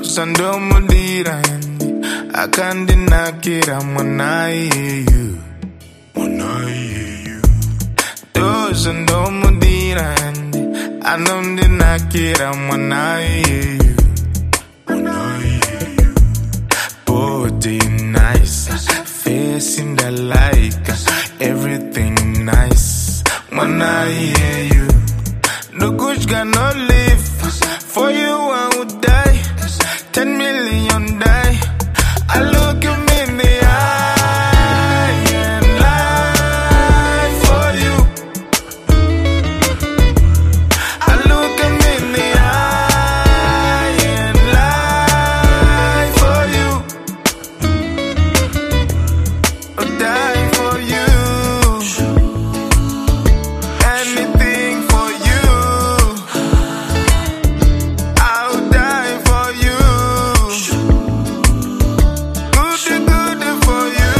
sandomudira yani akandinakira mwana yeyu sandomudira yani anondinakira mwana yeyu body nice, face in the like, everything nice. When I hear you, no good cannot live. For you I would die. 10 million die. I look you in the eye and lie for you. I look him in the eye and lie for you. I'll die for you. Anything for you. I'll die for you. Good for you.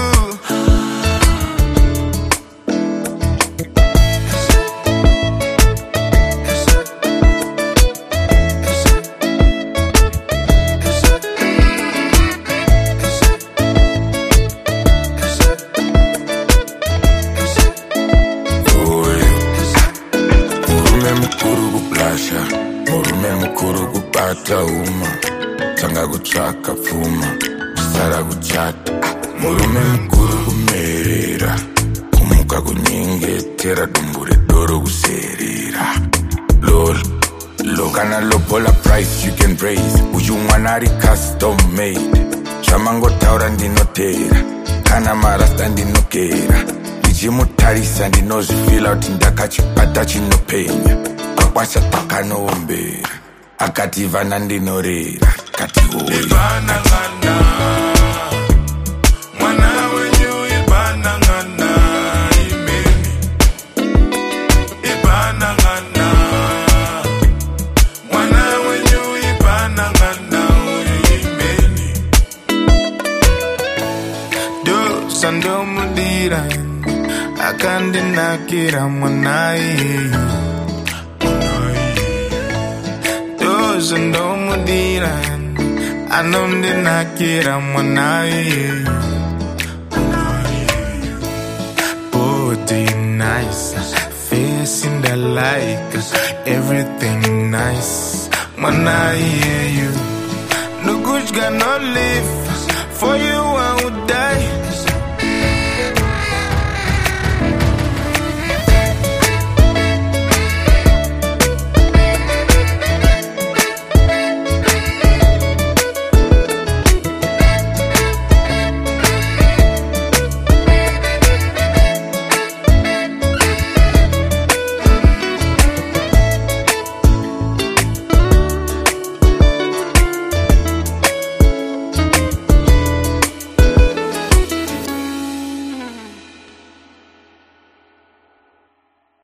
Murume mukuru kuplasha, murume mukuru kupata uma, tanga kutsvaka pfuma, chisara kuchata. Murume mukuru kumerera, kumuka kunyengetera, dumbu redoro kuserera. Lol, kana lobola price you can raise, uyu mwana ari custom made. Zvamangotaura ndinotera, kana marasta ndinokera. Ndichimutarisa ndinozvifila kuti ndakachibata chinopenya. Pakwasha pakanoombera, akati vana ndinorera, kati hoye Ibanangana, mwana wenyu ibanangana, imeni. Ibanangana, mwana wenyu ibanangana, imeni. Do sandomudira akandinakira mwana yeyu. Do sandomudira anondinakira mwana yeyu. Body nice, face in the like, everything nice. Mwana yeyu, no good cannot live. For you